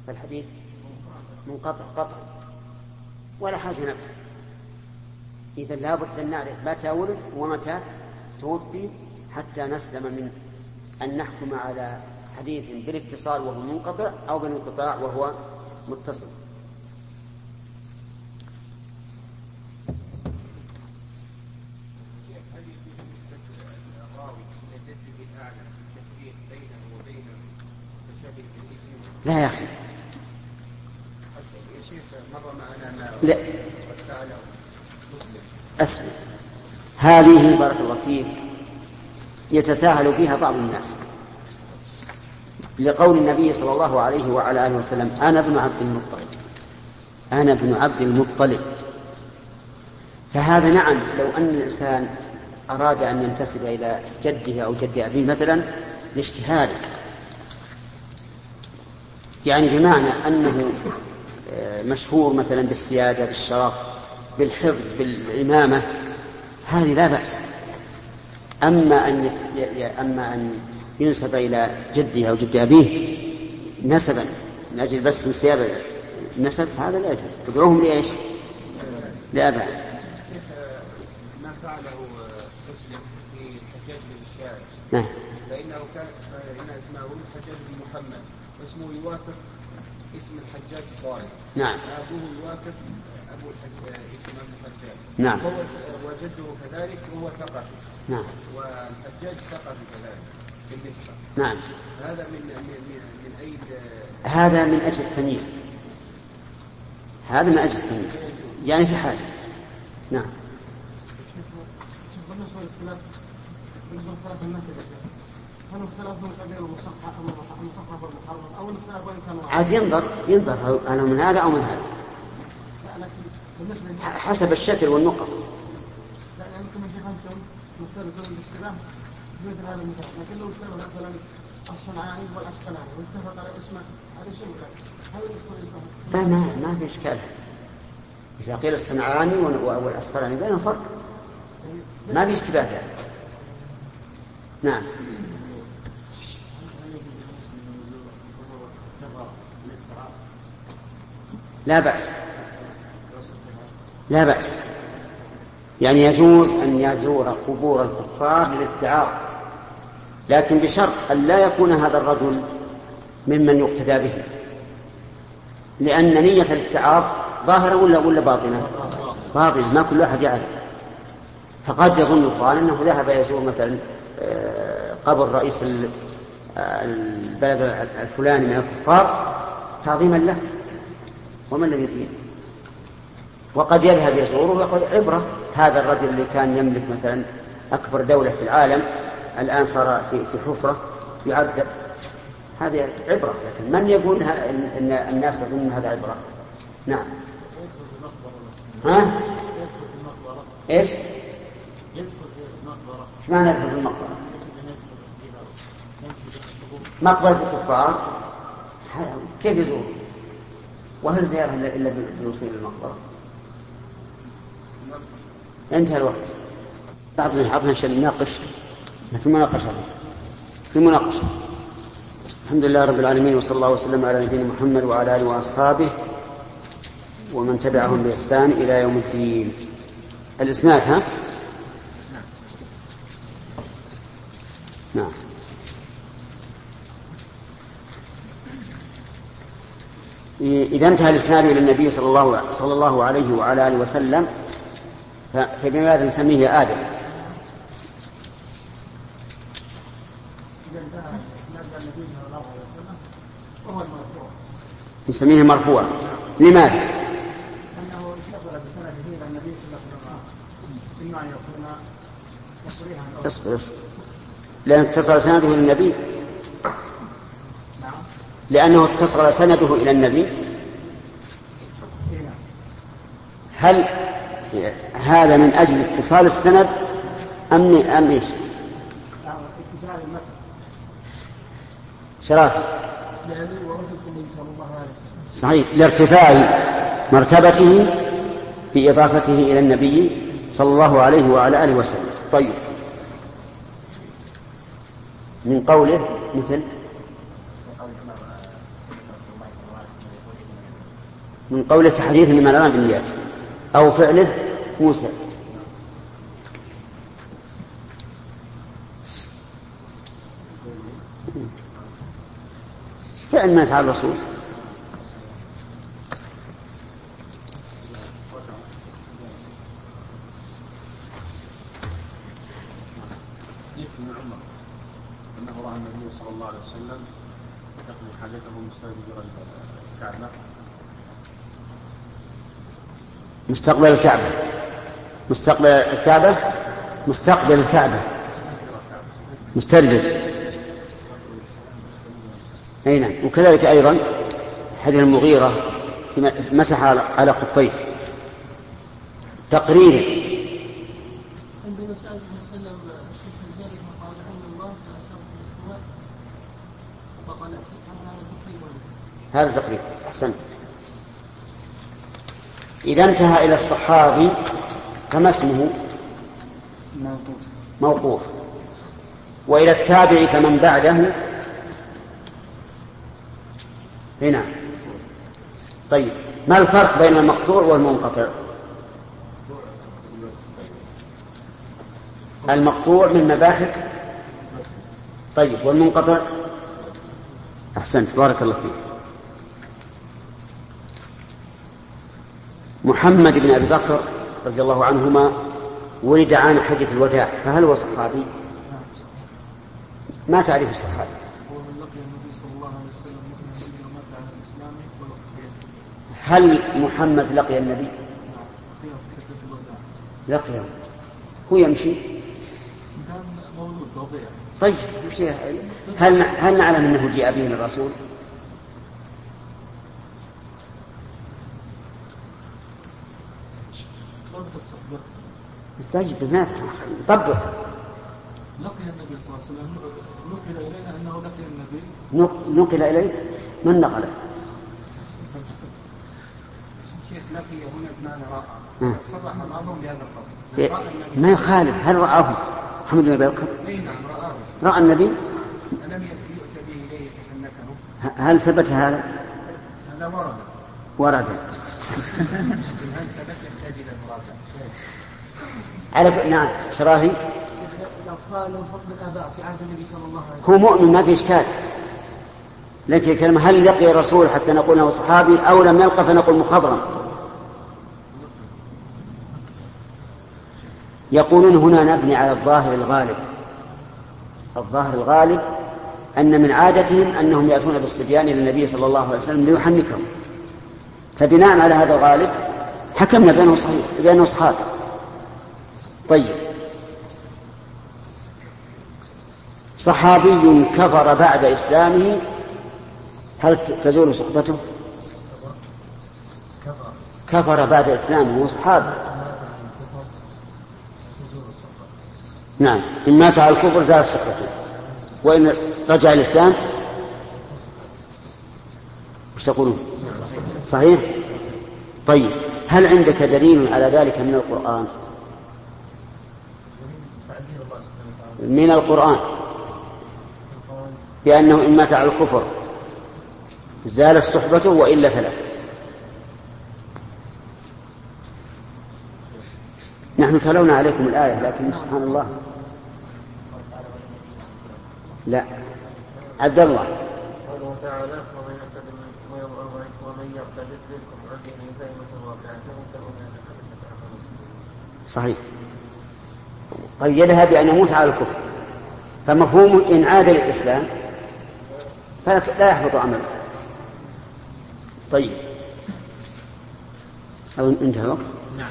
فالحديث منقطع قطع ولا حاجة نبحث. إذا لابد أن نعرف متى ولد ومتى توفي حتى نسلم من أن نحكم على حديث بالاتصال وهو منقطع أو بالانقطاع وهو متصل. لا يا أخي لا أسمع، هذه بارك الله فيك يتساهل فيها بعض الناس لقول النبي صلى الله عليه وعلى آله وسلم أنا ابن عبد المطلب، أنا ابن عبد المطلب. فهذا نعم لو أن الإنسان أراد أن ينتسب إلى جده أو جد أبيه مثلا لاجتهاده، يعني بمعنى أنه مشهور مثلا بالسيادة بالشرف بالحفظ بالإمامة، هذه لا بأس. أما أن ينسب إلى جده أو جد أبيه نسبا من أجل بس انسياب النسب هذا لا يجوز. تدعوهم لإيش؟ لأبعد. ما فعله مسلم في الحجاج بن الشاعر نعم. فإنه كان إن اسمه الحجاج بن محمد واسمه يوافق اسم الحجاج الطائي. نعم. أبوه يوافق أبو الحجاج اسم الحجاج. نعم. وجده كذلك وهو ثقفي. نعم. والحجاج ثقفي كذلك بالنسبة. نعم. هذا من أي هذا من أجل التمييز، هذا من أجل التمييز يعني في حاجة. نعم. عاد ينظر أنا من هذا أو من هذا حسب الشكل والنقط. لكن لو اشتغل مثلا الصنعاني والأسقلاني واتفق على اسمه هذا شيء هل ما في إشكال. إذا قيل الصنعاني والأسقلاني بينهم فرق، ما في اشتباه ذلك. نعم. لا بأس، لا بأس، يعني يجوز أن يزور قبور الكفار للاتعاظ، لكن بشرط أن لا يكون هذا الرجل ممن يقتدى به، لأن نية الاتعاظ ظاهرة ولا باطنة؟ باطنة، ما كل أحد يعلم. فقد يظن الظالم أنه ذهب يزور مثلا قبر رئيس البلد الفلاني من الكفار تعظيما له، وما الذي فيه؟ وقد يذهب يزوره ويقول عبرة، هذا الرجل اللي كان يملك مثلا أكبر دولة في العالم الآن صار في حفرة يعذب، هذه عبرة. لكن من يقول إن الناس يظنون هذا عبرة؟ نعم. ها؟ إيش؟ إيش معنى يدخل في المقبرة؟ مقبرة الكفار كيف يزور؟ وهل زيارة إلا بالوصول إلى المقبرة؟ انتهى الوقت. عطنا شيء نناقش في مناقشة. الحمد لله رب العالمين، وصلى الله وسلم على نبينا محمد وعلى آله وأصحابه ومن تبعهم بإحسان إلى يوم الدين. الإسناد ها؟ نعم. إذا انتهى الإسناد إلى النبي صلى الله عليه وعلى آله وسلم فبماذا نسميه آدم؟ نسميه مرفوع. لماذا؟ لأنه اتصل بسنده إلى النبي صلى الله عليه وسلم، إما أن يكون تصريحا. اصبر. لأنه اتصل سنده إلى النبي. لأنه اتصل سنده إلى النبي. هل هذا من أجل اتصال السند أم إيش؟ اتصال المتن. شرافي. يعني ورثكم من صلى الله عليه وسلم. صحيح، لارتفاع مرتبته بإضافته إلى النبي صلى الله عليه وعلى آله وسلم. طيب، من قوله مثل من قولك حديث إنما الأعمال بالنيات أو فعله موسى. فعل ما يفعل الرسول. أنه رأى النبي صلى الله عليه وسلم يقضي حاجته مستقبل الكعبة. مستقبل الكعبة. مستقبل الكعبة. مستقبل الكعبة. مستدبر. أي نعم. وكذلك أيضا حديث المغيرة مسح على خفيه تقريرا. عندما سأل النبي صلى الله عليه وسلم ذلك قال أن الله أشار بالاستواء فقال هذا تقريبا. هذا تقريب. أحسنت. إذا انتهى إلى الصحابي فما اسمه؟ موقوف. وإلى التابع فمن بعده هنا. طيب ما الفرق بين المقطوع والمنقطع؟ المقطوع من مباحث. طيب والمنقطع؟ أحسنت بارك الله فيك. محمد بن أبي بكر رضي الله عنهما ولد عام حجة الوداع، فهل هو صحابي؟ ما تعرف الصحابي؟ هو من لقي النبي صلى الله عليه وسلم النبي ومات على الإسلام هل محمد لقي النبي؟ لقيه. هو يمشي؟ كان مولود رضيع. طيب هل نعلم أنه جاء به الرسول؟ طيب ما طبق. لقي النبي صلى الله عليه وسلم نقل إلينا أنه لقي النبي. نقل إليه من نقله؟ شيخ لقي هنا بمعنى رأى. صرح بعضهم بهذا القول. ما يخالف. هل رآه محمد بن أبي بكر؟ اي نعم رآه. رأى النبي؟ ألم يؤتى به إليه فحنكه. هل ثبت هذا؟ هذا ورد. ورد. هل ثبت يحتاج إلى المراجعة. على نعم شراهي. الأطفال لهم حكم الآباء في عهد النبي صلى الله عليه وسلم. هو مؤمن ما في إشكال، لكن الكلمة هل لقي الرسول حتى نقول انه صحابي او لم يلقى فنقول مخضرم. يقولون هنا نبني على الظاهر الغالب. الظاهر الغالب ان من عادتهم انهم ياتون بالصبيان الى النبي صلى الله عليه وسلم ليحنكهم، فبناء على هذا الغالب حكمنا بانه صحيح بانه صحابي. طيب صحابي كفر بعد إسلامه هل تزول صحبته؟ كفر بعد إسلامه وصحابه. نعم إن مات على الكفر زالت صحبته، وإن رجع الإسلام وش تقولون؟ صحيح. طيب هل عندك دليل على ذلك من القرآن؟ من القرآن بأنه إن مات على الكفر زالت صحبته وإلا فلا. نحن تلونا عليكم الآية لكن سبحان الله لا. عبد الله قوله تعالى ومن يرتد منكم عن دينه فإنه واقعة صحيح. قيدها بأن يموت على الكفر، فمفهوم إن عاد للإسلام فلا يحبط عمله. طيب أظن انتهى الوقت. نعم.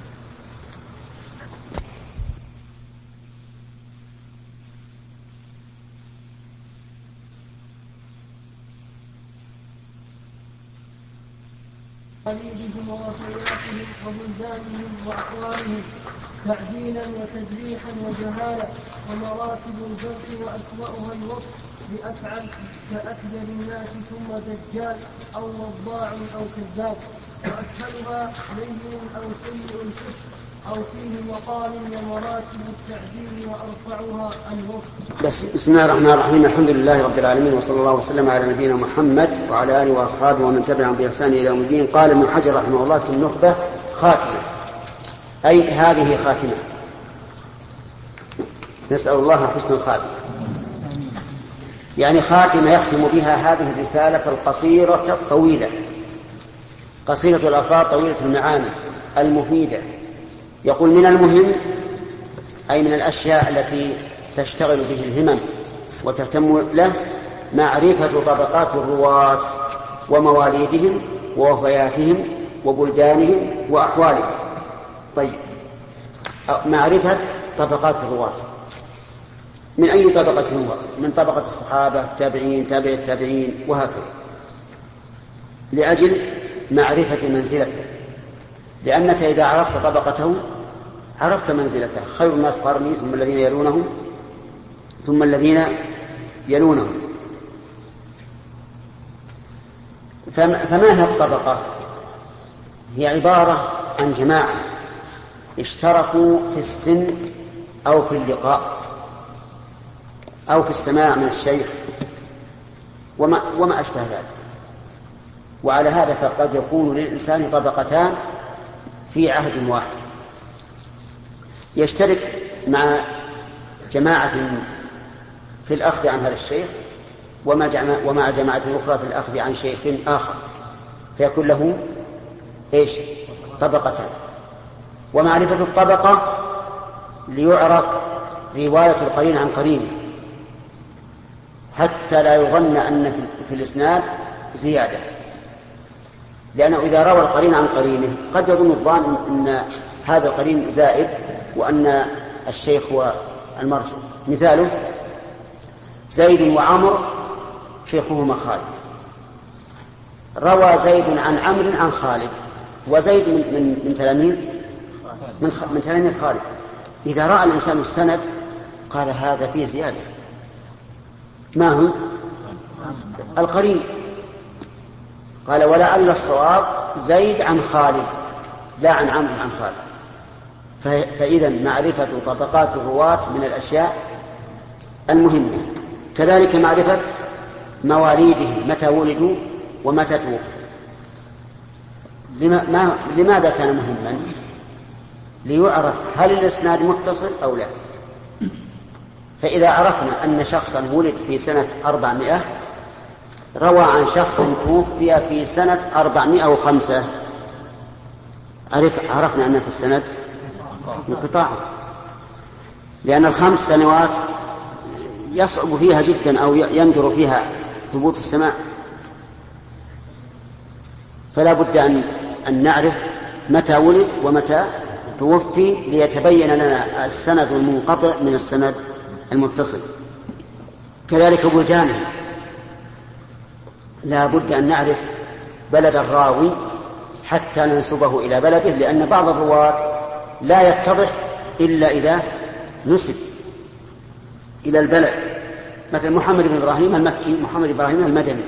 خليجهم ووفياتهم وبلدانهم وأقوالهم تعديلا وتجريحا وجهالا، ومراتب الجرح وأسوأها الوصف بأفعل كأكذب الناس ثم دجال أو وضاع أو كذاب، وأسهلها لين أو سيء الكفر أو فيه وقال ومراتب التعديل وأرفعها الوصف. بسم الله الرحمن الرحيم. الحمد لله رب العالمين، وصلى الله وسلم على نبينا محمد وعلى آله وأصحابه ومن تبعهم بإحسان إلى يوم الدين. قال ابن حجر رحمه الله في النخبة: خاتمة، أي هذه خاتمة، نسأل الله حسن الخاتمة، يعني خاتمة يختم بها هذه الرسالة القصيرة الطويلة، قصيرة الألفاظ طويلة المعاني المفيدة. يقول: من المهم، أي من الأشياء التي تشتغل به الهمم وتهتم له، معرفة طبقات الرواة ومواليدهم ووفياتهم وبلدانهم وأحوالهم. طيب، معرفة طبقات الرواة من أي طبقة هو؟ من طبقة الصحابة، التابعين، تابع التابعين، وهكذا، لأجل معرفة منزلته، لأنك إذا عرفت طبقته عرفت منزلته. خير الناس قرني، ثم الذين يلونهم، ثم الذين يلونهم. فما هي الطبقة؟ هي عبارة عن جماعة اشتركوا في السن أو في اللقاء أو في السماع من الشيخ وما أشبه ذلك. وعلى هذا فقد يكون للإنسان طبقتان في عهد واحد، يشترك مع جماعة في الأخذ عن هذا الشيخ ومع جماعة أخرى في الأخذ عن شيخ آخر، فيكون له طبقتان. ومعرفة الطبقة ليعرف رواية القرين عن قرينه، حتى لا يظن أن في الإسناد زيادة، لأنه إذا روى القرين عن قرينه قد يظن الظان أن هذا القرين زائد وأن الشيخ هو المرجع. مثاله: زيد وعمر شيخهما خالد، روى زيد عن عمرو عن خالد، وزيد من تلاميذ خالد. إذا رأى الإنسان السند قال: هذا فيه زيادة. ما هو القرين؟ قال: ولعل الصواب زيد عن خالد لا عن عمرو عن خالد. فإذا معرفة طبقات الرواة من الأشياء المهمة. كذلك معرفة مواليدهم، متى ولدوا ومتى توفوا. لماذا كان مهما؟ ليعرف هل الإسناد متصل أو لا. فإذا عرفنا أن شخصا ولد في سنة 400 روى عن شخص توفي في سنة 405، عرفنا أن في السند انقطاع، لأن ال5 سنوات يصعب فيها جدا أو يندر فيها ثبوت السماع. فلا بد أن نعرف متى ولد ومتى توفي ليتبين لنا السند المنقطع من السند المتصل. كذلك بلدانه، لا بد أن نعرف بلد الراوي حتى ننسبه إلى بلده، لأن بعض الرواة لا يتضح إلا إذا نسب إلى البلد. مثل محمد بن إبراهيم المكي، محمد بن إبراهيم المدني،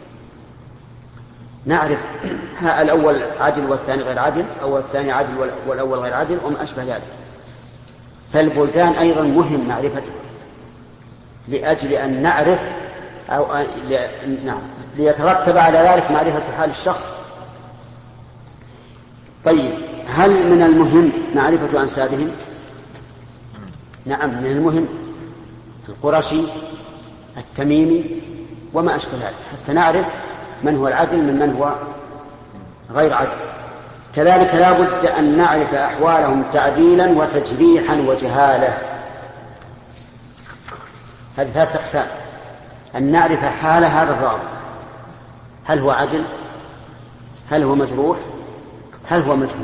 نعرف الأول عدل والثاني غير عدل، أو الثاني عدل والأول غير عدل، وما أشبه ذلك. فالبلدان أيضا مهم معرفته لأجل أن نعرف ليترتب على ذلك معرفة حال الشخص. طيب، هل من المهم معرفة أنسابهم؟ نعم، من المهم، القرشي، التميمي، وما أشبه ذلك، حتى نعرف من هو العدل من هو غير عدل. كذلك لا بد أن نعرف أحوالهم تعديلا وتجريحا وجهالة. هذه 3 أقسام: أن نعرف حال هذا الراوي، هل هو عدل، هل هو مجروح، هل هو مجهول.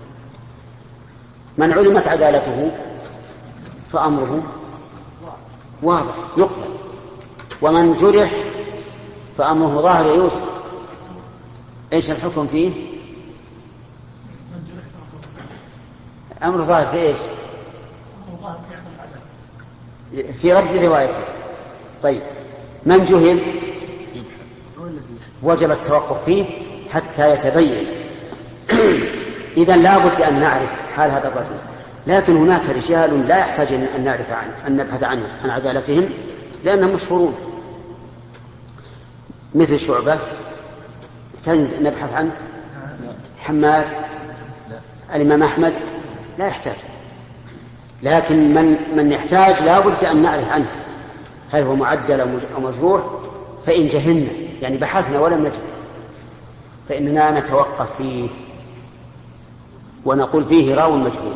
من علمت عدالته فأمره واضح يقبل، ومن جرح فأمره ظاهر يوسف. إيش الحكم فيه؟ أمر ظاهر في إيش؟ في رد روايته. طيب، من جهل وجب التوقف فيه حتى يتبين إذن لا بد أن نعرف حال هذا الرجل. لكن هناك رجال لا يحتاج أن نعرف أن نبحث عن عدالتهم لأنهم مشهورون، مثل شعبة نبحث عنه، حماد، الإمام أحمد لا يحتاج. لكن من يحتاج لا بد أن نعرف عنه هل هو معدل أو مجروح. فإن جهلنا يعني بحثنا ولم نجد فإننا نتوقف فيه ونقول فيه راو مجهول.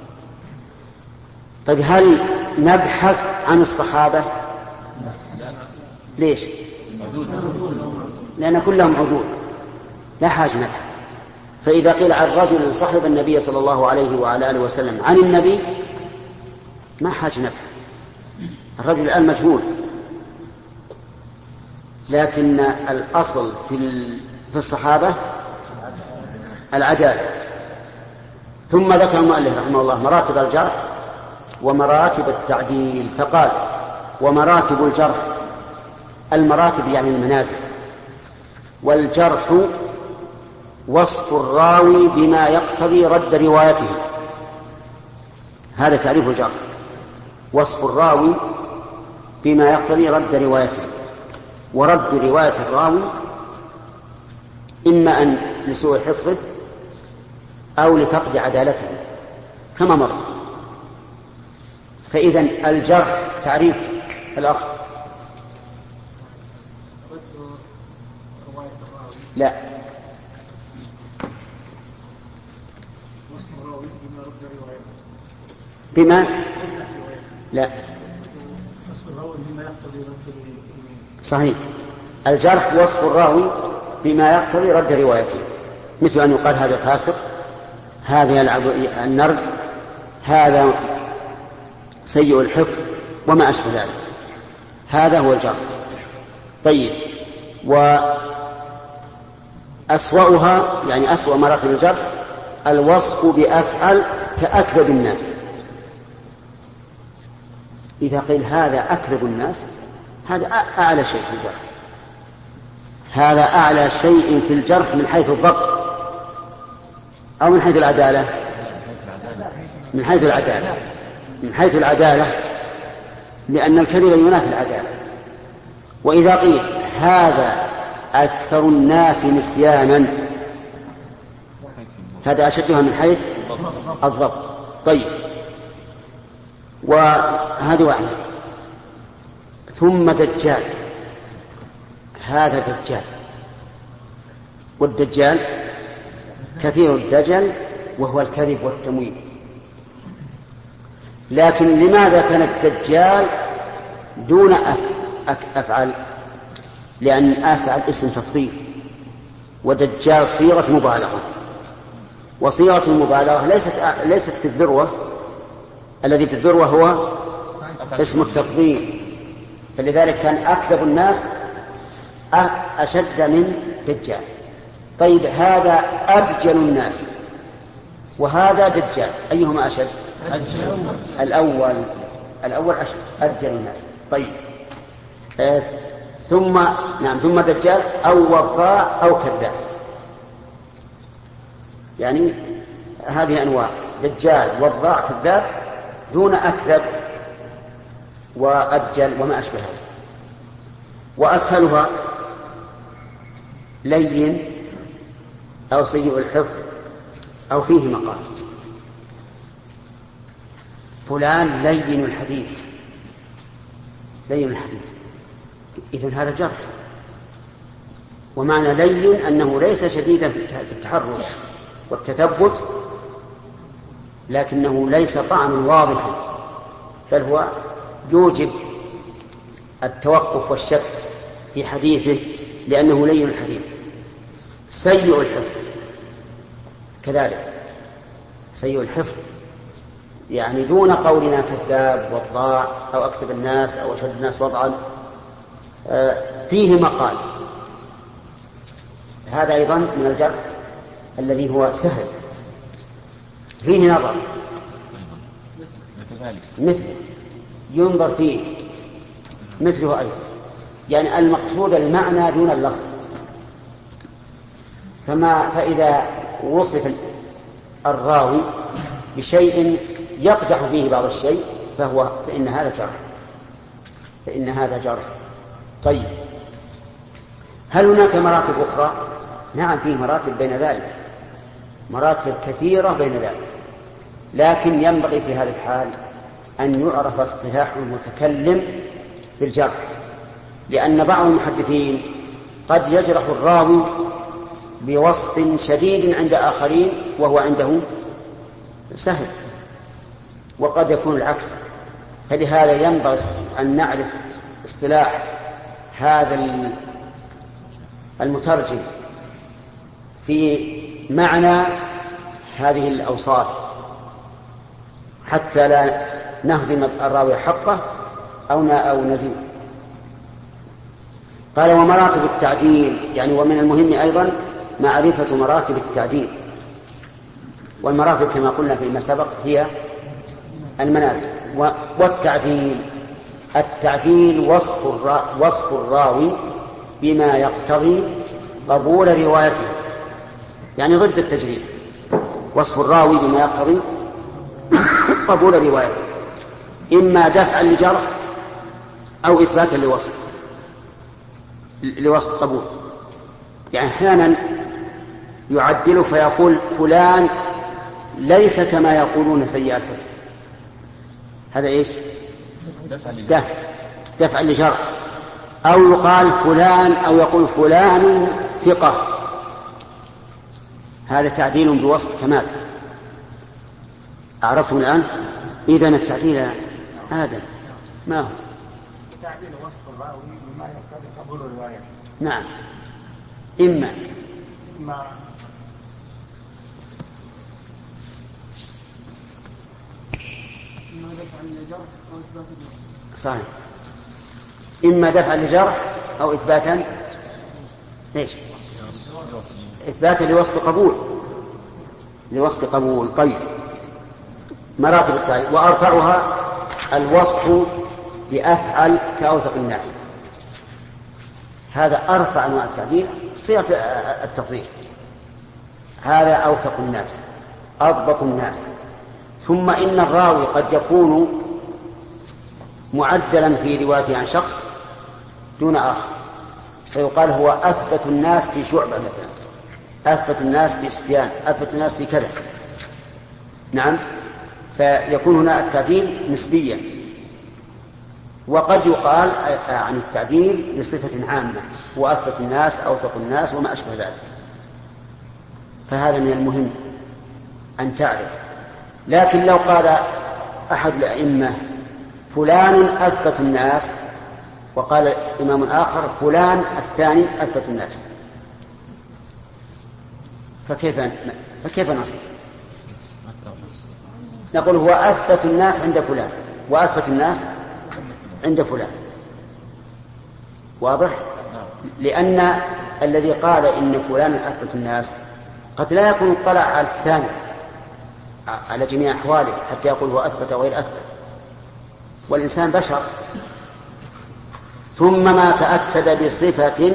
طيب هل نبحث عن الصحابة؟ ليش؟ لأن كلهم عدول لا حاجة نبحث. فإذا قيل عن رجل صحب النبي صلى الله عليه وعلى آله وسلم عن النبي ما حاجة نبحث، الرجل الآن مجهول. لكن الأصل في الصحابة العدالة. ثم ذكر المؤلف رحمه الله مراتب الجرح ومراتب التعديل، فقال ومراتب الجرح، المراتب يعني المنازل، والجرح وصف الراوي بما يقتضي رد روايته. هذا تعريف الجرح، وصف الراوي بما يقتضي رد روايته. ورد رواية الراوي إما أن لسوء حفظه أو لفقد عدالته كما مر. فإذن الجرح تعريف الأخ لا بما لا صحيح. الجرح وصف الراوي بما يقتضي رد روايته، مثل أن يقال هذا فاسق، هذا يلعب النرد، هذا سيء الحفظ وما أشبه ذلك. هذا هو الجرح. طيب، وأسوأها يعني أسوأ مراتب الجرح الوصف بأفعل كأكذب الناس. إذا قيل هذا أكذب الناس هذا أعلى شيء في الجرح، هذا أعلى شيء في الجرح من حيث الضبط أو من حيث العدالة. من حيث العدالة، من حيث العدالة، لأن الكذب ينافي العدالة. وإذا قيل هذا أكثر الناس نسيانا هذا أشدها من حيث الضبط. طيب، وهذه واحدة. ثم دجال، هذا دجال، والدجال كثير الدجل وهو الكذب والتمويل. لكن لماذا كان الدجال دون أفعل؟ لأن أفعل اسم تفضيل ودجال صيغة مبالغة، وصيغة المبالغة ليست في الذروة، الذي في الذروة هو اسم التفضيل، فلذلك كان أكذب الناس أشد من دجال. طيب، هذا أدجل الناس وهذا دجال، أيهما أشد؟ الأول أشد، أدجل الناس. طيب، ثم دجال أو وضاع أو كذاب، يعني هذه أنواع: دجال، وضاع، كذاب، دون أكذب وأدجل وما أشبهه. وأسهلها لين أو سيء الحفظ أو فيه مقال. فلان لين الحديث، لين الحديث، إذن هذا جرح. ومعنى لين أنه ليس شديدا في التحرش والتثبت، لكنه ليس طعنا واضحا، بل هو يوجب التوقف والشك في حديثه لأنه لين الحديث. سيء الحفظ كذلك، سيء الحفظ يعني دون قولنا كذاب وضاع أو أكذب الناس أو أشد الناس وضعا، فيه مقال. هذا أيضا من الجرح الذي هو سهل، فيه نظر، مثل ينظر فيه مثله أيضا، يعني المقصود المعنى دون اللفظ. فإذا وصف الراوي بشيء يقدح فيه بعض الشيء فإن هذا جرح. طيب، هل هناك مراتب أخرى؟ نعم، فيه مراتب بين ذلك، مراتب كثيرة بين ذلك، لكن ينبغي في هذه الحال أن يعرف اصطلاح المتكلم بالجرح، لأن بعض المحدثين قد يجرح الراوي بوصف شديد عند آخرين وهو عنده سهل، وقد يكون العكس. فلهذا ينبغي أن نعرف اصطلاح هذا المترجم في معنى هذه الأوصاف حتى لا نهضم الراوي حقه أو نزيد. قال ومراتب التعديل، يعني ومن المهم أيضا معرفة مراتب التعديل، والمراتب كما قلنا فيما سبق هي المنازل. التعديل وصف الراوي بما يقتضي قبول روايته، يعني ضد التجريح، وصف الراوي بما يقتضي قبول روايته، إما دفعا لجرح أو إثباتا لوصف قبول. يعني أحيانا يعدل فيقول فلان ليس كما يقولون سيء الحفظ، هذا إيش؟ دفع لجرح. أو يقال فلان، أو يقول فلان ثقة، هذا تعديل بوصف كمال. أعرفتم الآن؟ إذن التعديل هذا ما هو تعديل وصف الراوي بما يقتضي قبول الرواية. نعم، إما دفع لجرح أو إثبات الجرح. صحيح، إما دفع لجرح أو إثباتا ليش؟ إثباتا لوصف قبول. طيب، مراتب التعديل وأرفعها الوصف بأفعل كأوثق الناس، هذا أرفع أنواع التعديل، صيغة التفضيل، هذا أوثق الناس، أضبط الناس. ثم إن الراوي قد يكون معدلا في روايته عن شخص دون آخر، فيقال هو أثبت الناس في شعبة مثلا، أثبت الناس في سفيان، أثبت الناس في كذا. نعم، فيكون هنا التعديل نسبيا. وقد يقال عن التعديل بصفة عامة، وأثبت الناس، أوثق الناس، وما أشبه ذلك. فهذا من المهم أن تعرف. لكن لو قال أحد الأئمة فلان أثبت الناس، وقال إمام آخر فلان الثاني أثبت الناس، فكيف نصل؟ نقول هو أثبت الناس عند فلان، وأثبت الناس عند فلان. واضح؟ لأن الذي قال إن فلان أثبت الناس قد لا يكون اطلع على الثاني على جميع أحواله حتى يقول هو أثبت وغير أثبت، والإنسان بشر. ثم ما تأكد بصفة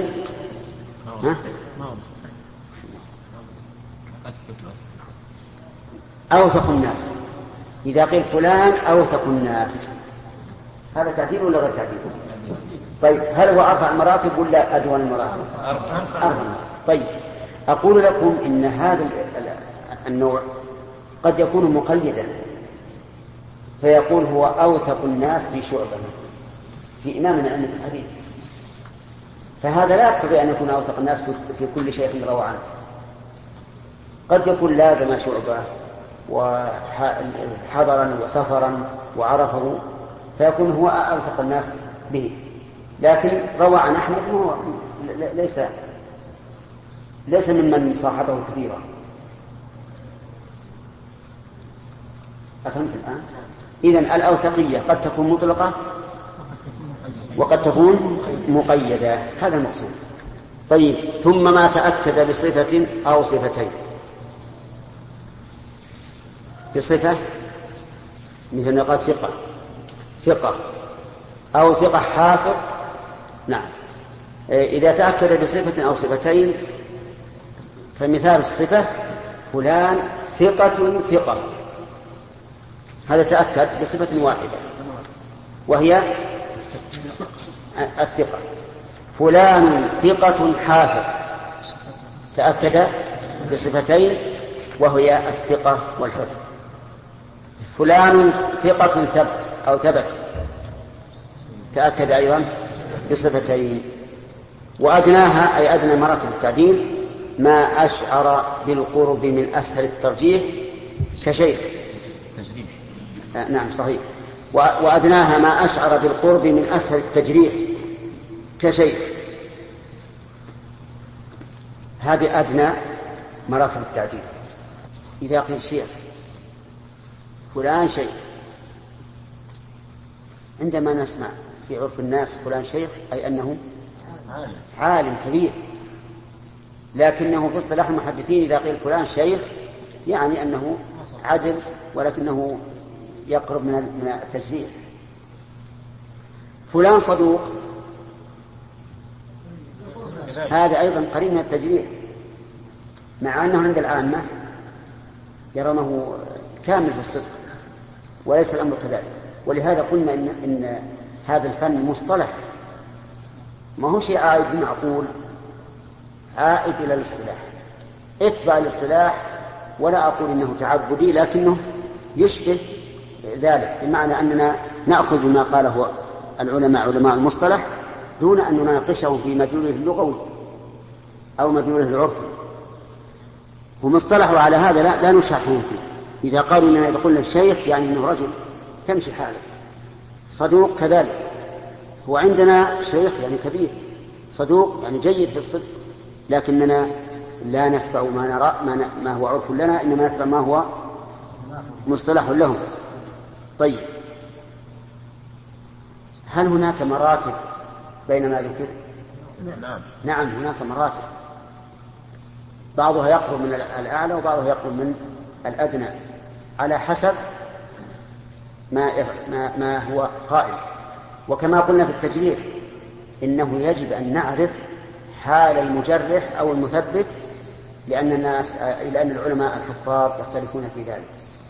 أوثق الناس. إذا قيل فلان أوثق الناس، هذا تعديل ولا غير تعديل؟ طيب، هل هو أرفع المراتب ولا أدون المراتب؟ أرفع. طيب، أقول لكم إن هذا النوع قد يكون مقيدا، فيقول هو أوثق الناس في شعبة، في إمامنا أئمة الحديث، فهذا لا يقتضي أن يكون أوثق الناس في كل شيخ روى عنه. قد يكون لازم شعبة وحضرا وسفرا وعرفه، فيكون هو أوثق الناس به. لكن روى عن أحمد هو ليس ممن صاحبه كثيرا. أفهمت الآن؟ إذن الأوثقية قد تكون مطلقة وقد تكون مقيدة، هذا المقصود. طيب، ثم ما تأكد بصفة أو صفتين. بصفة مثل ما قال ثقة أو ثقة حافظ. نعم، إذا تأكد بصفة أو صفتين فمثال الصفة فلان ثقة ثقة، هذا تأكد بصفة واحدة وهي الثقة. فلان ثقة حافظ، تأكد بصفتين وهي الثقة والحفظ. فلان ثقة ثبت أو ثبت، تأكد أيضا بصفتين. وأدناها أي أدنى مراتب التعديل ما أشعر بالقرب من أسهل الترجيح كشيخ. نعم صحيح. وأدناها ما أشعر بالقرب من أسهل التجريح كشيخ. هذه أدنى مراتب التعديل. إذا قيل شيخ فلان شيخ، عندما نسمع في عرف الناس فلان شيخ أي أنه عالم كبير، لكنه في اصطلاح المحدثين إذا قيل فلان شيخ يعني أنه عدل ولكنه يقرب من التجريح. فلان صدوق هذا أيضا قريب من التجريح، مع أنه عند العامة يرونه كامل في الصدق وليس الأمر كذلك. ولهذا قلنا إن هذا الفن مصطلح، ما هو شيء عائد معقول، عائد إلى الاصطلاح. اتبع الاصطلاح، ولا أقول إنه تعبدي لكنه يشبه ذلك، بمعنى أننا نأخذ ما قاله العلماء علماء المصطلح دون أن نناقشه في مدلوله اللغوي أو مدلوله العرفي. هم اصطلحوا على هذا لا نشاحهم فيه. إذا قالوا إننا إذا قلنا الشيخ يعني أنه رجل تمشي حاله، صدوق كذلك. هو عندنا شيخ يعني كبير، صدوق يعني جيد في الصدق، لكننا لا نتبع ما نرى ما هو عرف لنا، إنما نتبع ما هو مصطلح لهم. طيب، هل هناك مراتب بين ما ذكر؟ نعم هناك مراتب، بعضها يقرب من الأعلى وبعضها يقرب من الأدنى على حسب ما هو قائم. وكما قلنا في التجريح إنه يجب أن نعرف حال المجرح أو المثبت، لأن العلماء الحفاظ يختلفون في ذلك.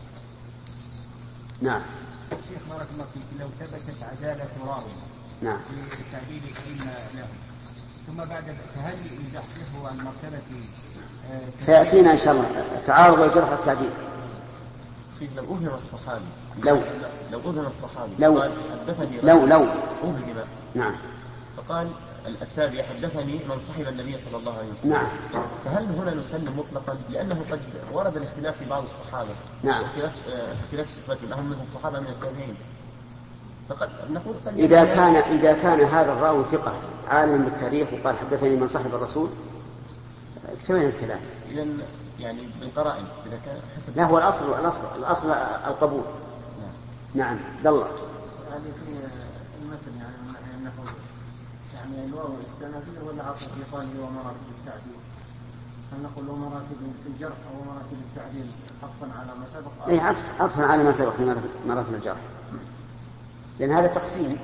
نعم. شيخ بارك الله فيك، لو ثبتت عدالة راوي نعم بالتعديل قلنا له، ثم بعد فهل يزحزحه عن مرتبة؟ سيأتينا إن شاء الله تعارض الجرح والتعديل. لو أوهم الصحابي لو أوهم الصحابي لو قال حدثني لو أوهم نعم، فقال التابع حدثني من صحب النبي صلى الله عليه وسلم. نعم. فهل هنا نسلم مطلقا، لأنه قد ورد الاختلاف في بعض الصحابة، نعم، اختلاف صفاتهم، أهم من الصحابة من التابعين، فقد نقول إذا كان هذا الراوي ثقة عالم بالتاريخ وقال حدثني من صحب الرسول اكتمل الكلام. إذن يعني بالقرائن إذا كان حسب. لا، هو الأصل القبول. نعم الله. يعني في المثل يعني من ناحية النحو يعني الواو استنافير ولا عطف يقال هو مراتب التعديل؟ هل نقول له مراتب في الجرح أو مراتب التعديل عطفا على ما سبق؟ أي عطفا على ما سبق في مراتب الجرح، لأن هذا تقسيم.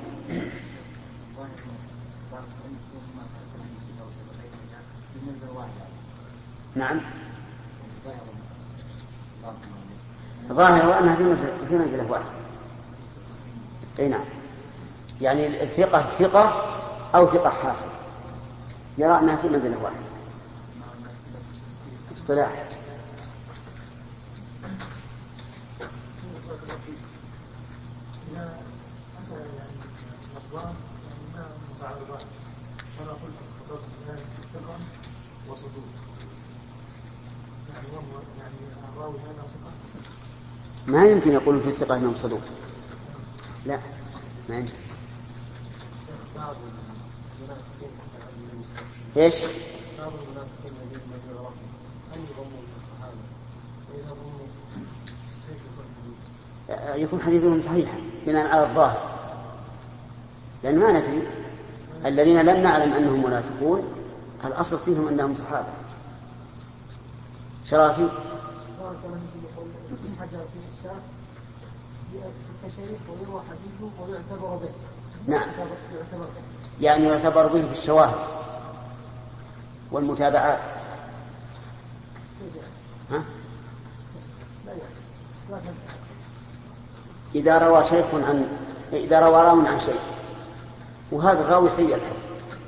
نعم، ظاهر أنها في منزلة واحدة. أي نعم، يعني الثقة ثقة أو ثقة حافظ، يرى أنها في منزلة واحدة اصطلاح. ما يمكن يقول في الثقة أنهم صدوق، لا ما يمكن. إيش؟ يكون حديثهم صحيحا بناء على الظاهر، لأن ما ندري. الذين لم نعلم أنهم منافقون الأصل فيهم أنهم صحابة. شرافي كشيخ ويروى حديثه ويعتبر به. نعم، يعني يعتبر به في الشواهد والمتابعات. ها؟ إذا روى راو عن شيء وهذا الراوي سيء الحفظ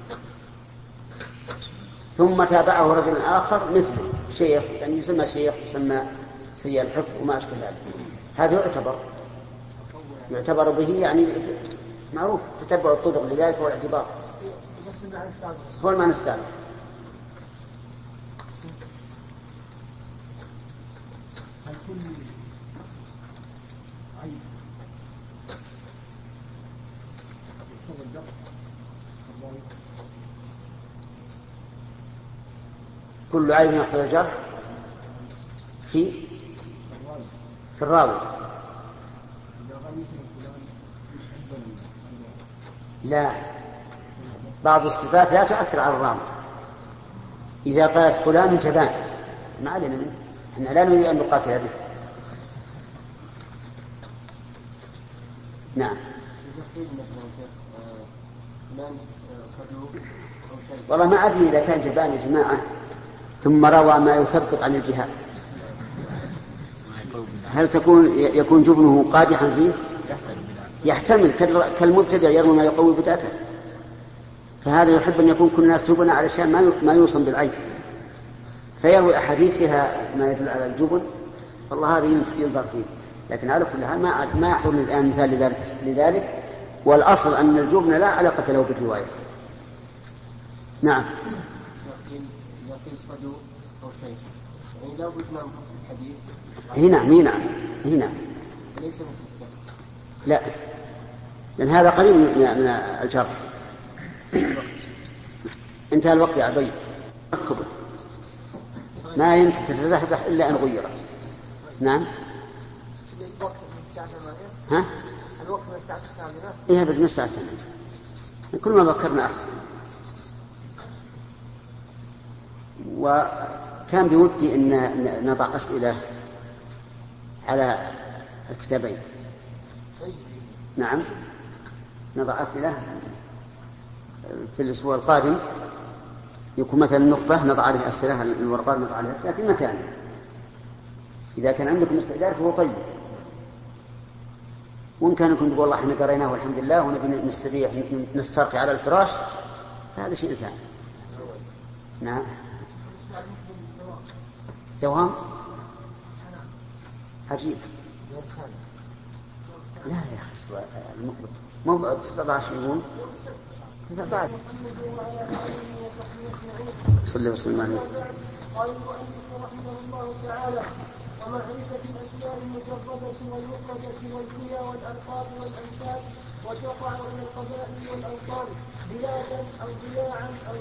ثم تابعه رجل آخر مثله شيخ، يعني يسمى شيخ يسمى سيء الحفظ وما أشبه ذلك، هذا يعتبر به، يعني معروف تتبع الطرق لذلك هو الاعتبار، هو المعنى السابق. كل عيب يقتضي الجرح في الراوي. لا، بعض الصفات لا تؤثر على الراوي. إذا قالت فلان جبان ما علينا منه، احنا لا نريد أن نقاتل به. نعم. والله ما أدري إذا كان جبان يا جماعة ثم روى ما يثبت عن الجهاد، هل يكون جبنه قادحا فيه؟ يحتمل كالمبتدع يروي ما يقوي بدعته، فهذا يحب أن يكون كل الناس تبنى على شيء ما يوصم بالعيب، فيروي أحاديث فيها ما يدل على الجبن، والله هذا ينظر فيه. لكن على كل حال ما يحضرني الآن مثال لذلك، والأصل أن الجبن لا علاقة له بالرواية. نعم. يقول صدوق أو شيء، يعني لا بد من الحديث. هنا ليس مثل الكتب. لا، لأن هذا قريب من الجرح. انتهى الوقت يا عبيد، ركبه ما يمكن تتزحزح إلا أن غيرت. نعم. الوقت من الساعة 8. ها؟ الوقت من الساعة 8. إيه بس من الساعة 8. كل ما بكرنا أحسن. وكان بودي أن نضع أسئلة على الكتابين. نعم، نضع أسئلة في الأسبوع القادم، يكون مثلا النخبة نضع عليه أسئلة، الورقات نضع عليه أسئلة في مكان. إذا كان عندكم استعداد فهو طيب، وإن كان يكون والله احنا قريناه والحمد لله ونبي نستريح نسترقي على الفراش فهذا شيء ثاني. نعم. دوام عجيب. لا يا أخي المخبط مو ب16 يوم بعد. صلى وسلم عليه. قال المؤلف رحمه الله تعالى: ومعرفة الأسماء المجردة والمفردة والكنى والألقاب والأنساب، وتقع من القبائل والأوطان بلادا أو ضياعا أو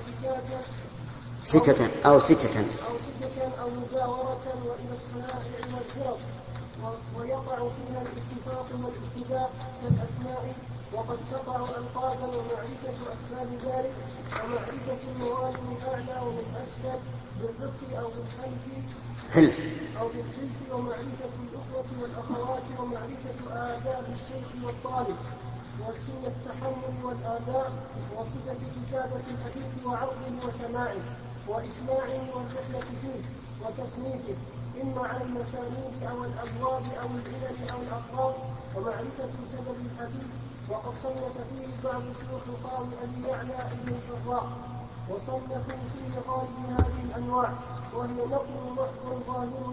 سككا أو مجاورة وإلى الصنائع والفرق، ويقع فيها الاتفاق والاتباع كالأسماء، وقد تقع ألقابا ومعرفة أسباب ذلك، ومعرفة الموالي من أعلى ومن أسفل بالرق أو بالحلف ومعرفة الأخوة والأخوات، ومعرفة آداب الشيخ والطالب، وسن التحمل والآداب، وصفة كتابة الحديث وعرضه وسماعه وإسماعه والرحلة فيه وتصنيفه إما على المسانيد أو الأبواب أو العلل أو الأقراب، ومعرفة سبب الحديث. وقد صنف فيه بعض شيوخ القاضي أبي يعلى ابن الفراء، وصنفوا فيه غالب هذه الأنواع، وهي نقل محض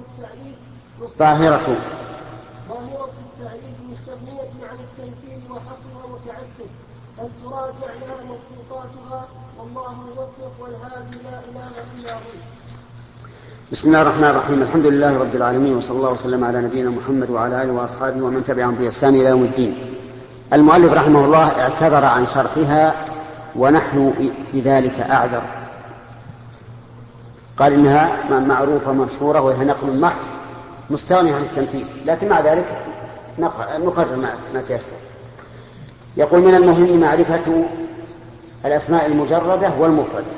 ظاهرة التعريف مستغنية عن التنفيذ وحصرها متعسف، هل تراجع لها مخطوطاتها، والله الموفق والهادي لا إله إلا هو. بسم الله الرحمن الرحيم، الحمد لله رب العالمين، وصلى الله وسلم على نبينا محمد وعلى آله وأصحابه ومن تبعهم بإحسان إلى يوم الدين. المؤلف رحمه الله اعتذر عن شرحها ونحن بذلك أعذر، قال إنها معروفة مشهورة وهي نقل محض مستغني عن التمثيل، لكن مع ذلك نقرر ما تيسر. يقول: من المهم معرفة الأسماء المجردة والمفردة.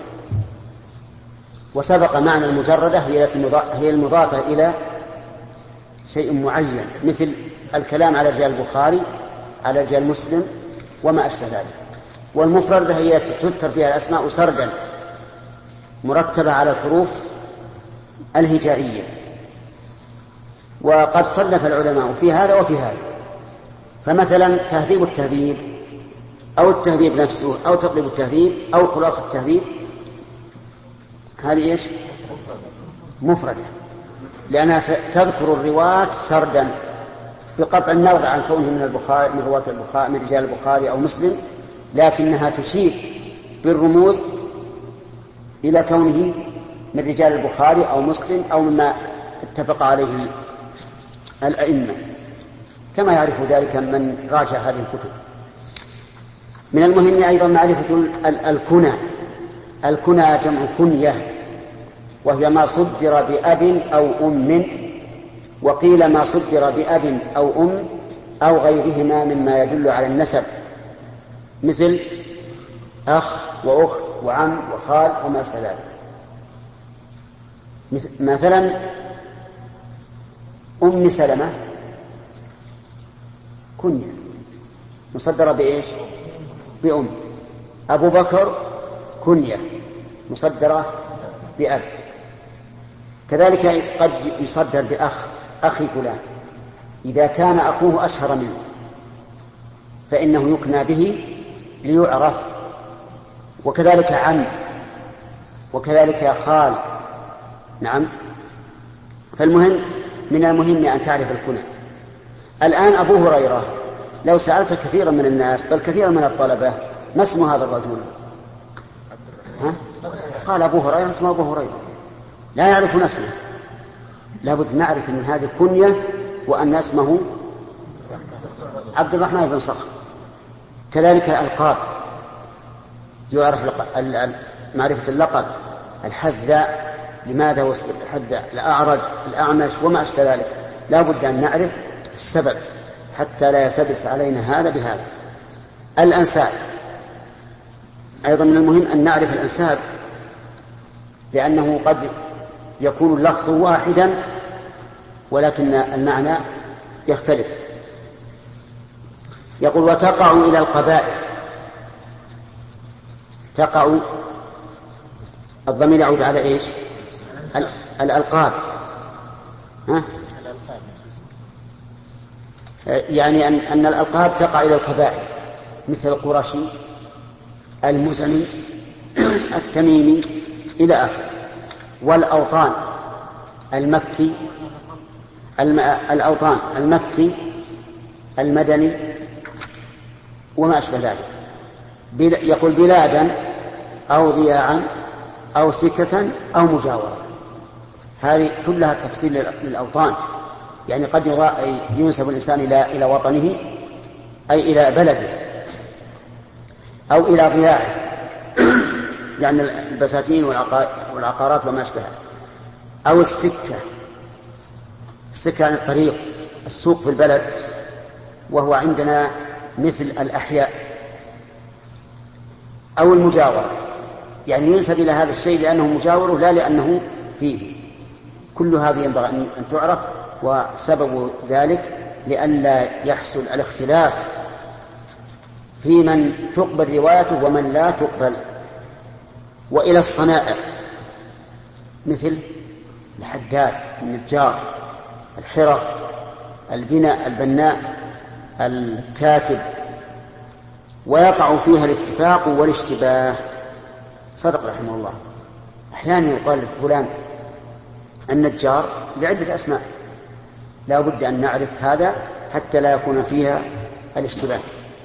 وسبق معنى المجردة هي المضافة إلى شيء معين، مثل الكلام على رجال البخاري، على رجال مسلم وما أشبه ذلك. والمفردة هي تذكر فيها الأسماء سردا مرتبة على الحروف الهجائية. وقد صنف العلماء في هذا وفي هذا. فمثلا تهذيب التهذيب أو التهذيب نفسه أو تقريب التهذيب أو خلاصة التهذيب، هذه إيش؟ مفردة، لأنها تذكر الرواة سردا بقطع النظر عن كونه من البخاري، من رواة البخاري، من رجال البخاري أو مسلم، لكنها تشير بالرموز إلى كونه من رجال البخاري أو مسلم أو مما اتفق عليه الأئمة، كما يعرف ذلك من راجع هذه الكتب. من المهم أيضا معرفة الكنى. الكنى جمع كنية، وهي ما صدر بأب أو أم، وقيل ما صدر بأب أو أم أو غيرهما مما يدل على النسب، مثل أخ وأخت وعم وخال وما أشبه ذلك. مثلا أم سلمة كنية مصدرة بإيش؟ بأم. أبو بكر كنية مصدرة بأب. كذلك قد يصدر بأخ، أخي فلان، إذا كان أخوه أشهر منه فإنه يكنى به ليعرف. وكذلك عم، وكذلك خال. نعم. فالمهم من المهم أن تعرف الكنى. الآن أبو هريرة لو سألت كثيرا من الناس بل كثيرا من الطلبة ما اسم هذا الرجل؟ قال أبو هريرة، اسمه أبو هريرة، لا يعرفون اسمه. لابد نعرف من هذه الكنية وأن اسمه عبد الرحمن بن صخر. كذلك الألقاب، يعرف معرفة اللقب، الحذاء، لماذا وصف الحذاء، الأعرج، الأعمش وما أشبه ذلك. لابد أن نعرف السبب حتى لا يلتبس علينا هذا بهذا. الأنساب أيضا من المهم أن نعرف الأنساب، لأنه قد يكون اللفظ واحدا ولكن المعنى يختلف. يقول وتقع إلى القبائل. تقع الضمير يعود على إيش؟ الألقاب. يعني أن الألقاب تقع إلى القبائل، مثل القرشي، المزني، التميمي إلى آخره. والأوطان المكي، الأوطان المكي، المدني وما أشبه ذلك. يقول بلادا أو ضياعا أو سكة أو مجاورة. هذه كلها تفصيل للأوطان، يعني قد ينسب الإنسان إلى وطنه أي إلى بلده، أو إلى ضياعه يعني البساتين والعقارات وما أشبهها، أو السكة. السكة عن الطريق، السوق في البلد، وهو عندنا مثل الأحياء. أو المجاورة، يعني ينسب إلى هذا الشيء لأنه مجاوره لا لأنه فيه. كل هذه ينبغي أن تعرف، وسبب ذلك لئلا يحصل الاختلاف في من تقبل روايته ومن لا تقبل. وإلى الصنائع مثل الحداد، النجار، الحرف، البناء، الكاتب. ويقع فيها الاتفاق والاشتباه. صدق رحمه الله. أحيانا يقال فلان النجار بعدة أسماء، لا بد أن نعرف هذا حتى لا يكون فيها الاشتباه.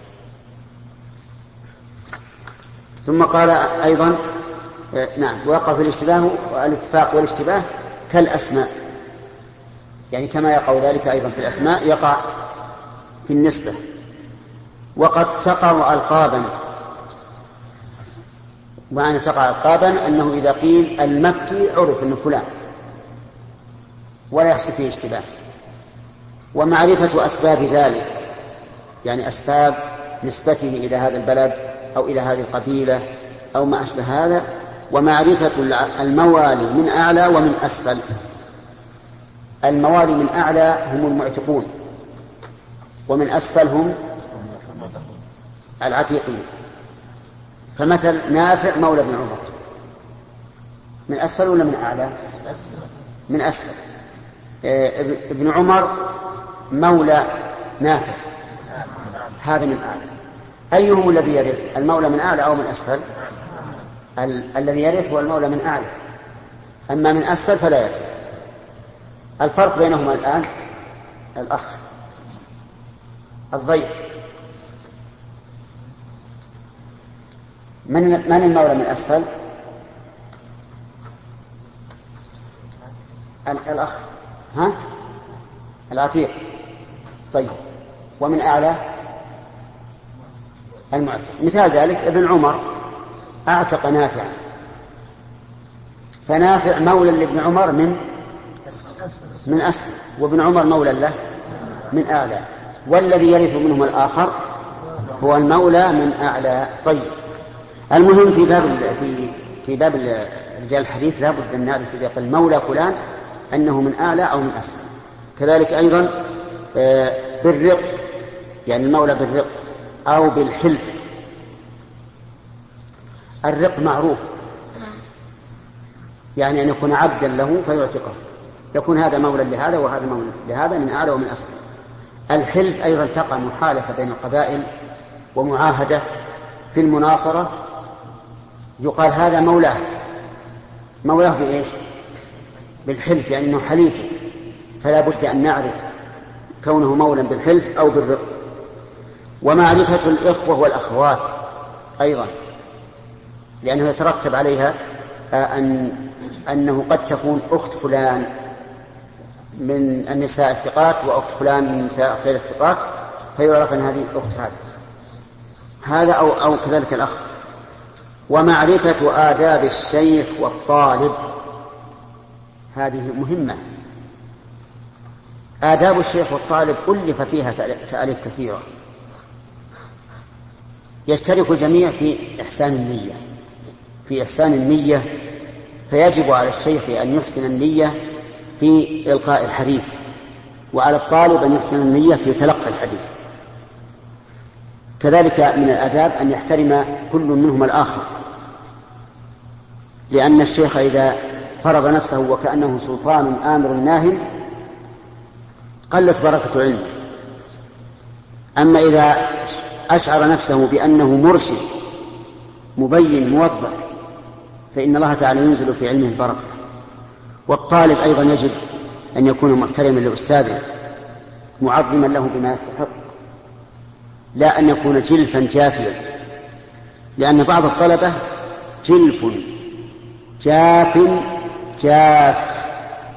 ثم قال أيضا نعم ويقع في الاشتباه والاتفاق والاشتباه كالأسماء، يعني كما يقع ذلك أيضا في الأسماء يقع في النسبة. وقد تقع ألقابا. معنى تقع ألقابا أنه إذا قيل المكي عرف أنه فلان ولا يحصل فيه اشتباه. ومعرفة أسباب ذلك، يعني أسباب نسبته إلى هذا البلد أو إلى هذه القبيلة أو ما أشبه هذا. ومعرفة الموالي من أعلى ومن أسفل. الموالي من أعلى هم المعتقون، ومن أسفل هم العتيقين. فمثل نافع مولى بن عمر من أسفل ولا من أعلى؟ من أسفل. ابن عمر مولى نافع، هذا من أعلى. أيهم الذي يرث، المولى من أعلى أو من أسفل؟ الذي يرث هو المولى من أعلى، أما من أسفل فلا يرث. الفرق بينهما الآن الأخ الضيف، من المولى من أسفل؟ الأخ العتيق. طيب، ومن أعلى المعتق. مثال ذلك ابن عمر أعتق نافعا، فنافع مولى لابن عمر من أسفل، وابن عمر مولى له من أعلى، والذي يرث منهم الآخر هو المولى من أعلى. طيب، المهم في باب رجال الحديث لا بد أن نعرف إذا قال مولى فلان أنه من أعلى أو من أسفل. كذلك أيضا بالرق، يعني المولى بالرق أو بالحلف. الرق معروف، يعني أن يكون عبدا له فيعتقه، يكون هذا مولى لهذا وهذا مولى لهذا من أعلى ومن أسفل. الحلف أيضا تقع محالفة بين القبائل ومعاهدة في المناصرة، يقال هذا مولاه بإيش؟ بالحلف، يعني أنه حليف، فلا بد أن نعرف كونه مولا بالحلف أو بالرق. ومعرفة الإخوة والأخوات أيضا، لأنه يترتب عليها أنه قد تكون أخت فلان من النساء الثقات وأخت فلان من النساء غير الثقات، فيعرف أن هذه الأخت هذا أو كذلك الأخ. ومعرفة آداب الشيخ والطالب، هذه مهمة. آداب الشيخ والطالب ألف فيها تأليف كثيرة، يشترك الجميع في إحسان النية، فيجب على الشيخ أن يحسن النية في إلقاء الحديث، وعلى الطالب أن يحسن النية في تلقي الحديث. كذلك من الآداب أن يحترم كل منهما الآخر، لأن الشيخ إذا فرض نفسه وكأنه سلطان آمر ناهٍ قلت بركة علمه. أما إذا أشعر نفسه بأنه مرشد مبين موضح فإن الله تعالى ينزل في علمه البركة. والطالب أيضا يجب أن يكون محترما لأستاذه معظما له بما يستحق، لا أن يكون جلفا جافيا، لأن بعض الطلبة جلف جاف.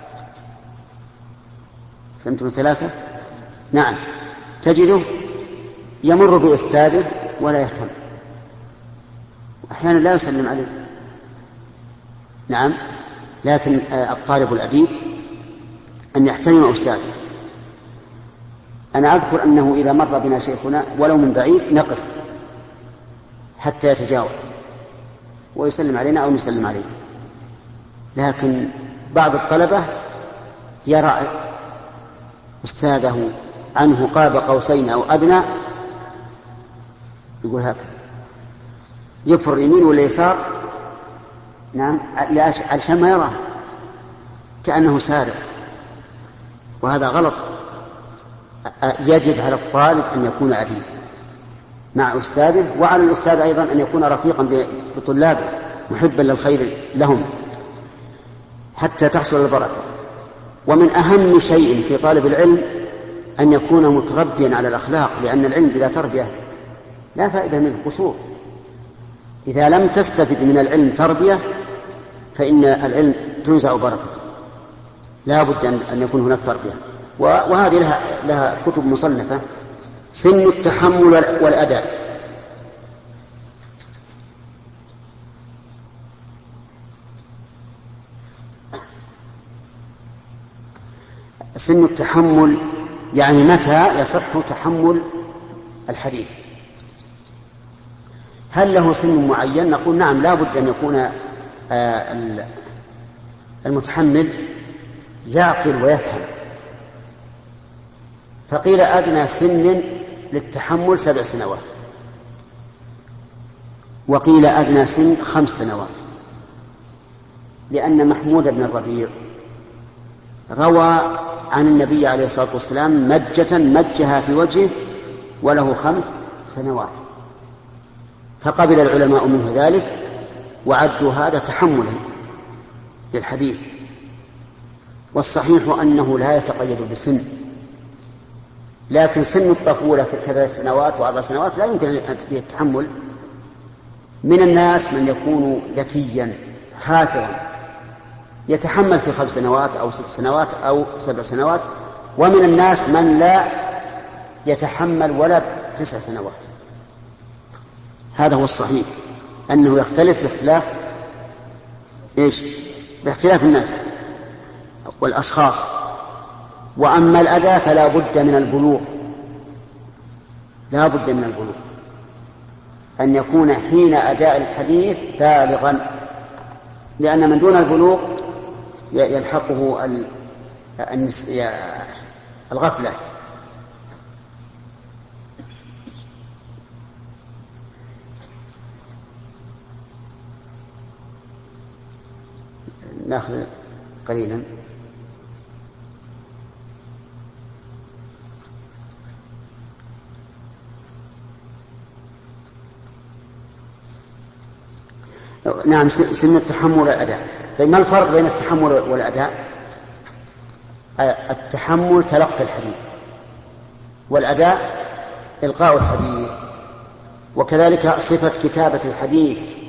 فهمتم ثلاثة؟ نعم، تجده يمر بأستاذه ولا يهتم، أحيانا لا يسلم عليه. نعم، لكن الطالب الأديب أن يحترم أستاذه. أنا أذكر أنه إذا مر بنا شيخنا ولو من بعيد نقف حتى يتجاوز ويسلم علينا أو نسلم عليه، لكن بعض الطلبة يرى أستاذه عنه قاب قوسين أو أدنى يقول هكذا، يفر يمين ولا يسار، نعم، علشان ما يراه كأنه سارق، وهذا غلط. يجب على الطالب أن يكون أديب مع أستاذه، وعلى الأستاذ أيضا أن يكون رفيقا بطلابه محبا للخير لهم حتى تحصل البركة. ومن أهم شيء في طالب العلم أن يكون متربيا على الأخلاق، لأن العلم بلا تربية لا فائدة منه، قصور. إذا لم تستفد من العلم تربية فإن العلم تنزع بركته، لا بد أن يكون هناك تربية. وهذه لها كتب مصنفة، سن التحمل والأداء. سن التحمل يعني متى يصح تحمل الحديث. هل له سن معين؟ نقول نعم، لا بد أن يكون المتحمل يعقل ويفهم. فقيل أدنى سن للتحمل 7 سنوات، وقيل أدنى سن 5 سنوات، لأن محمود بن الربيع روى عن النبي عليه الصلاة والسلام مجة مجها في وجهه وله 5 سنوات، فقبل العلماء منه ذلك وعدوا هذا تحملا للحديث. والصحيح أنه لا يتقيد بسن، لكن سن الطفولة 3 سنوات و4 سنوات لا يمكن أن به التحمل. من الناس من يكون ذكيا حافظا يتحمل في 5 سنوات أو 6 سنوات أو 7 سنوات، ومن الناس من لا يتحمل ولا 9 سنوات. هذا هو الصحيح، أنه يختلف باختلاف الناس والأشخاص. وأما الأداء فلا بد من البلوغ، لا بد من البلوغ، أن يكون حين أداء الحديث بالغا، لأن من دون البلوغ يلحقه الغفلة. نأخذ قليلا. نعم، سن التحمل والأداء. ما الفرق بين التحمل والأداء؟ التحمل تلقي الحديث، والأداء إلقاء الحديث، وكذلك صفة كتابة الحديث